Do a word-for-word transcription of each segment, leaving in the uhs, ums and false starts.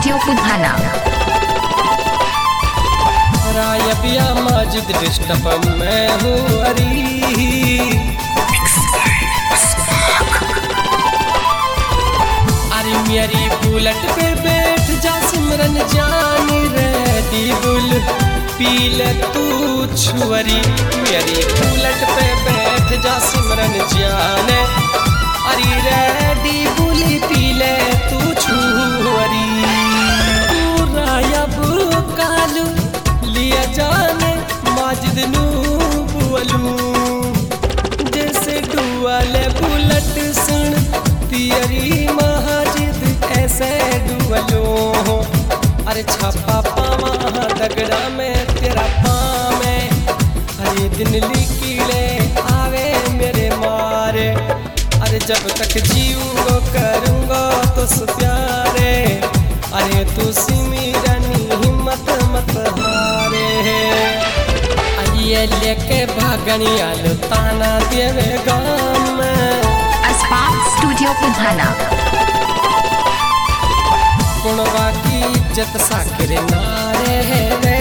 Studio Pudhana. रायबिया Majid disturb मैं हूँ अरी। अरे मेरी बुलेट पे बैठ जा सिमरन जान रेडी बुल पी ले तू छुअरी। मेरी बुलेट पे बैठ जा सिमरन जान अरे रेडी बुल पी ले तू छुअरी। तू रायब कालू लिया जाने माजिद नू बुअलू जैसे डुअले बुलेट सुन तियरी माजिद ऐसे डुअलो। अरे छापा पावा दगड़ा में तेरा पामे अरे दिन लिखीले आवे मेरे मारे। अरे जब तक जीऊंगा करूंगा तो प्यारे अरे तू सिमरनी हिम्मत मत हारे। ये लेके भागनी आलू ताना देवे गाम में स्टूडियो पुधाना। गुणवा की इज्जत साकिर नारे है रे।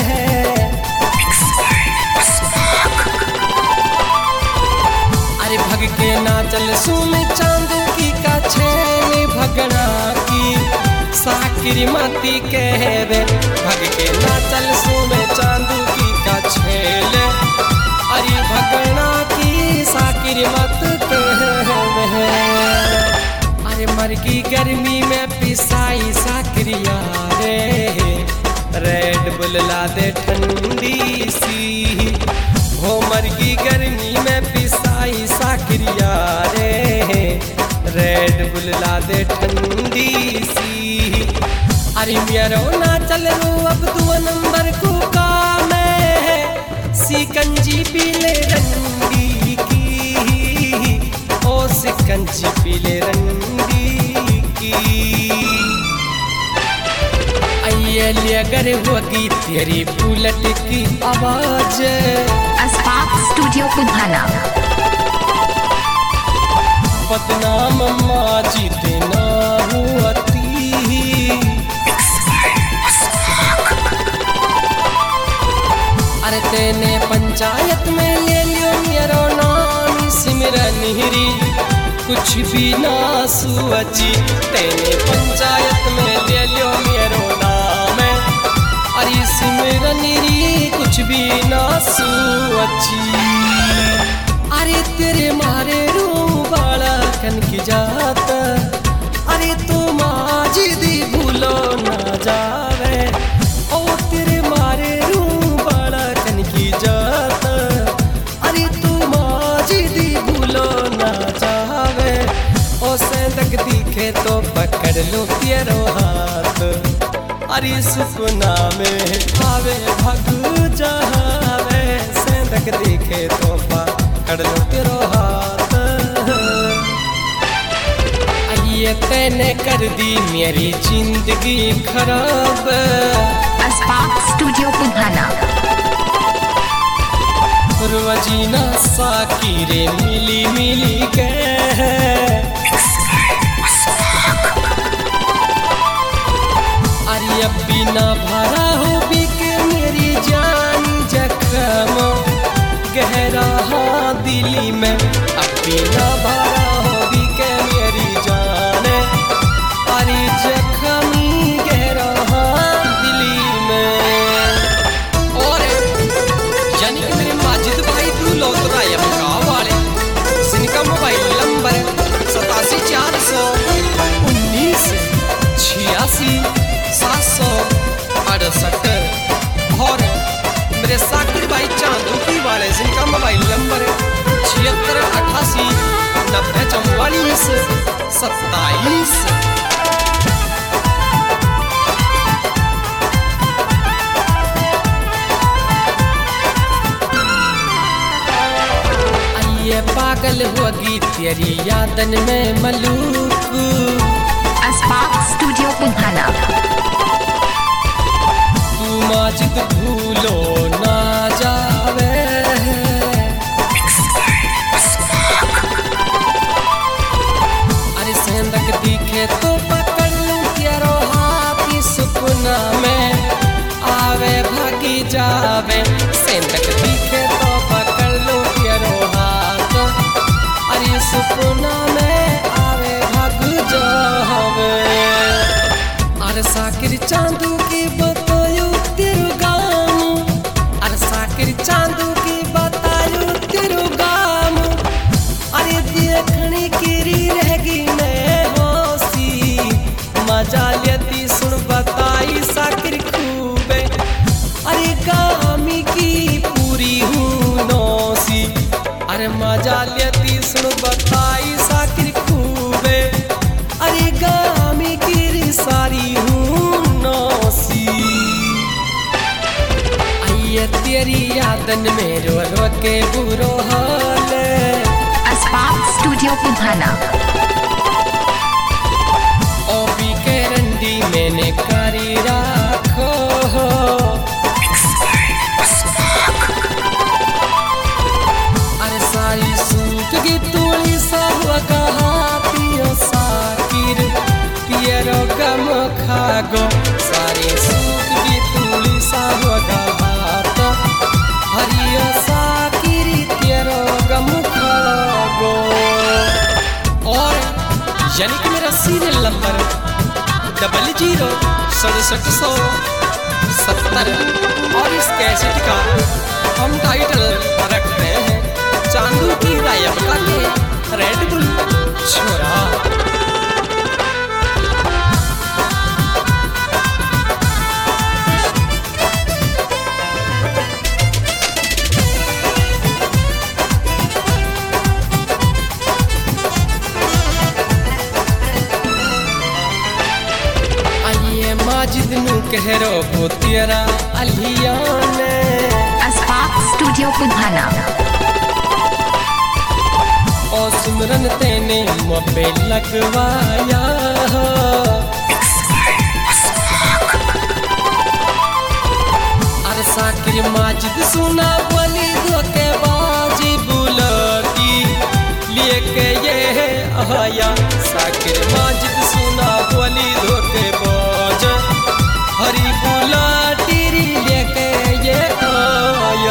अरे भग के ना चल सुन चांद की का छेली भगना की साकिर मती कहवे। भग के ना चल सुन चांद की का छेले अरे भगना की साकिर मत कहवे। अरे मर की गर्मी में पिसाई साकिरिया रे रेड बुल ला दे ठंडी सी। हो मर की गर्मी में पिसाई साकिरिया रे रेड बुल ला दे ठंडी सी। अरे मेरो ना चल रो अब दो नंबर को काम है सिकंजी पीले रंगी की। ओ सिकंजी पीले रंगी की। आइए अगर होगी तेरी बुलेट की आवाज स्टूडियो पुधाना। बदनाम माजिद ना हुआती। अरे तेने पंचायत में ले लियो मेरो नाम सिमरन हिरी कुछ भी ना सुअची। तेने पंचायत में ले लियो मेरो नाम अरे सिमरन हिरी कुछ भी ना सुअची। अरे तेरे मारे रो बाला कन की जात अरे तू माजिद भूलो ना जावे। ओ तेरे मारे रो बाला कन की जात अरे तू माजिद भूलो ना जावे। ओ सेंदक दिखे तो पकड़ लो तेरो हाथ अरे सपना में आवे भग जावे। सेंदक दिखे तो पकड़ लो तेरो हाथ। ये तैने कर दी मेरी जिंदगी खराब। स्टूडियो पुधाना। रोजीना साकिरे मिली मिली गए। अरे अब बिना भरा हो बिके मेरी जान जख्म गहरा दिली में। अब बिना भरा हो बिके मेरी जान अरे जख्मी गहरा दिली में। और यानी कि मेरे माजिद भाई तू लौटरा गाँव वाले जिनका मोबाइल नंबर सतासी चार सौ उन्नीस छियासी सात सौ अड़सठ। और मेरे साकिर भाई चांदूकी वाले जिनका मोबाइल नंबर छिहत्तर अठासी नब्बे चौवालीस सत्ताईस। ये पागल होगी तेरी यादन में मलूक। स्टूडियो पुधाना। तू माजिद भूलो ना जावे। अरे सेंदक दिखे तो पकड़ लूं तेरो हाथ हवे सेंधक दिखे तो पकड़ लो तेरो हाथ अरे सपना में आवे भाग जो हवे अरे साकिर चांदू की बतायो तेरो गाम अरे साकिर चांदू की बतायो तेरो गाम अरे देखने की रहेगी मैं होसी मजा लेती सुन बताई साकिर खूबे अरे गामी की पूरी हूँ नौसी अरे मजा लेती सुन बताई साकिर खूबे अरे गामी की सारी हूँ नौसी आइए तेरी यादन में रो रो के बुरो हाल अस्पाक स्टूडियो पुधाना ओबी के रंडी मैंने करी राखो अरे सारी सूट की तोड़ी सब कहा पियो साकिर पियरो गम खागो सारी सूट की तोड़ी सब कहा तो हरियो साकिर तेरो गम खागो और यानी कि मेरा सीरियल नंबर डबल जीरो सड़सठ सौ सत्तर और इस कैसेट का हम टाइटल रखते हैं चांदू की रायब का के रेड बुल छोरा माजिद नु कहरो को तेरा अलिया ने अस्पाक स्टूडियो पुधाना ओ सिमरन तेने मोबे लगवाया अरे साकिर माजिद सुना बोली दो के बाजी बुलती लेके ये आया साकिर माजिद सुना बोली दो के बाज हरी बुला तेरी लेके ये आया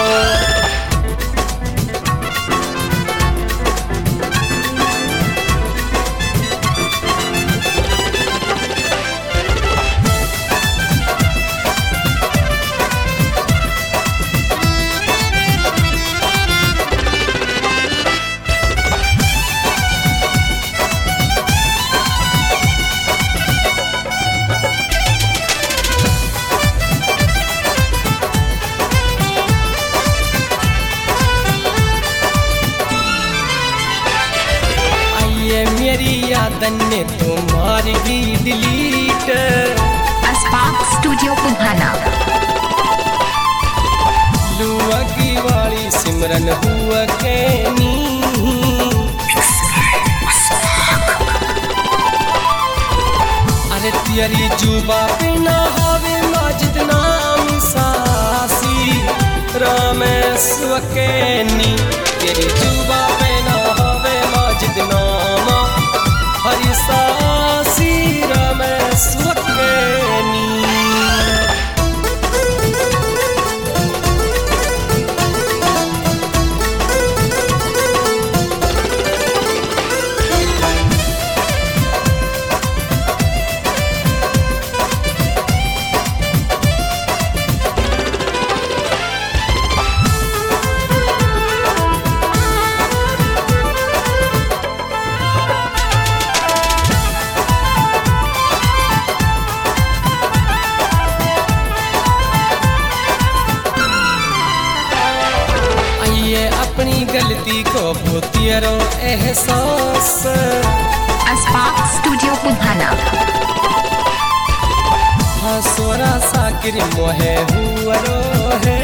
मेरी यादन ने तुम्हारी भी डिलीट अस्पाक स्टूडियो पुधाना लुआ की वाली सिमरन हुआ कैनी अरे तेरी जुबा पे ना हवे माजिद नाम सासी रामेश्वर कैनी तेरी जुबा पे ना हवे माजिद नाम हरी सासी रामेश्वर कैनी अपनी गलती को भूतियरो एहसास अस्पाक स्टूडियो पुधाना हाँ सोरा साकिर मोहे हुआ है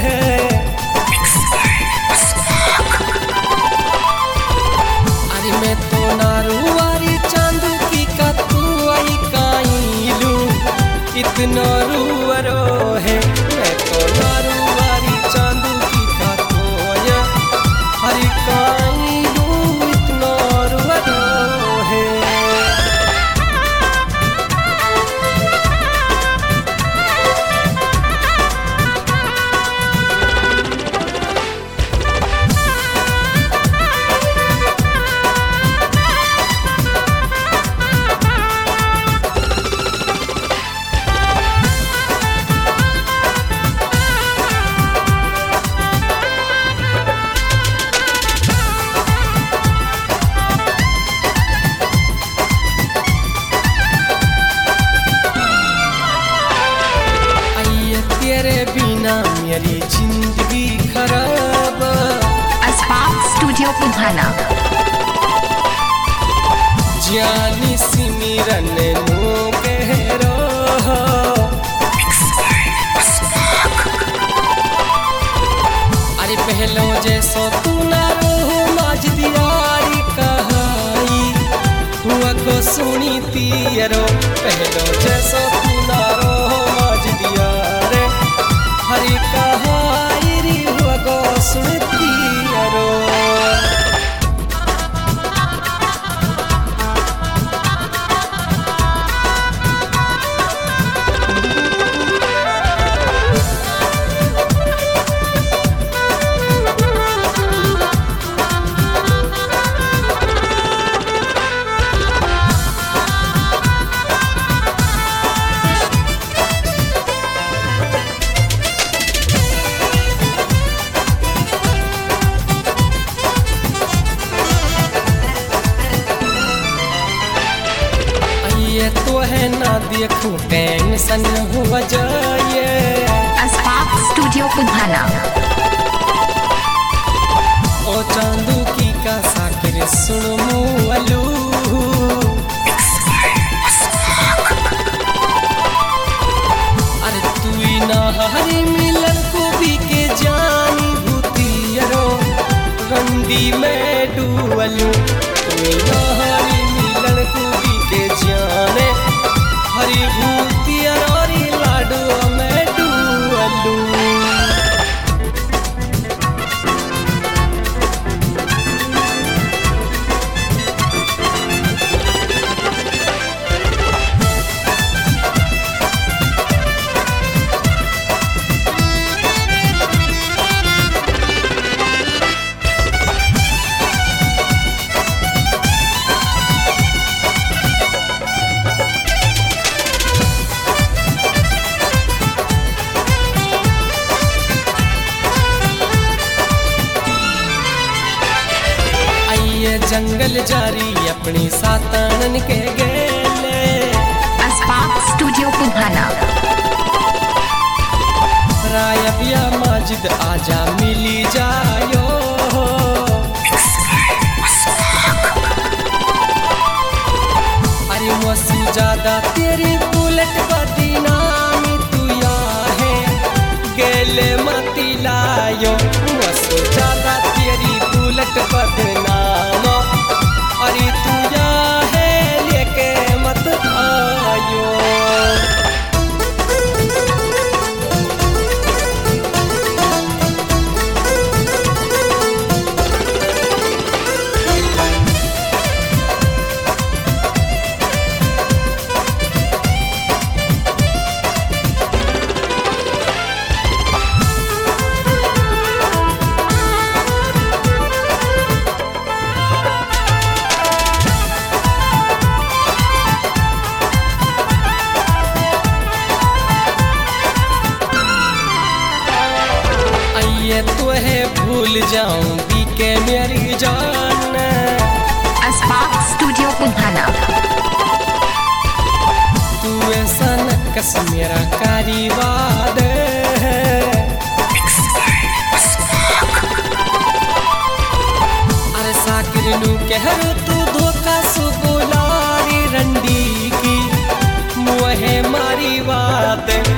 अरे मैं तो नारुवारी चांदू की का तू आई काइलू इतना रुवरो है मैं तो नारुवारी चांदू की का तो हरी काइलू इतना रुवरो है ना मेरी जिंदगी खराब। अस्पाक स्टूडियो पुधाना। जानी सिमिरन नो गहरा अरे पहलो जैसो तू ना रो माज दियारी कहाई हुआ को सुनी तीरो पहलो जैसो तू ना रो माज दियारे हरी कहाई री हुआ को सुनती रो। ये तो है ना देखूं टेंशन हो जाए। अस्पाक स्टूडियो पुधाना। ओ चांदू की का साकिर सुन मुअलू अरे तू ही ना हरी मिलन को भी के जानी भूतियरो रंडी में डूअलू तू ही ना हरी मिलन को भी के जाने हरी भूतियरो लाडू में डूअलू। जंगल जारी अपनी सातानन के गेले। अस्पाक स्टूडियो पुधाना। रायबिया माजिद आजा मिली जायो अरे मसी ज्यादा तेरी बुलेट बदनामी तू या है गेले मती लायो मसी ज्यादा तेरी बुलेट बदनाम अरे तू या है लेके मत आयो। तो है भूल जाऊं भी के मेरी जान। अस्पाक स्टूडियो पुधाना। तू ऐसा न कस मेरा कारी वाद अरे साकिर नू कह तू धोखा सुबुलारी रंडी की मुहे मारी बात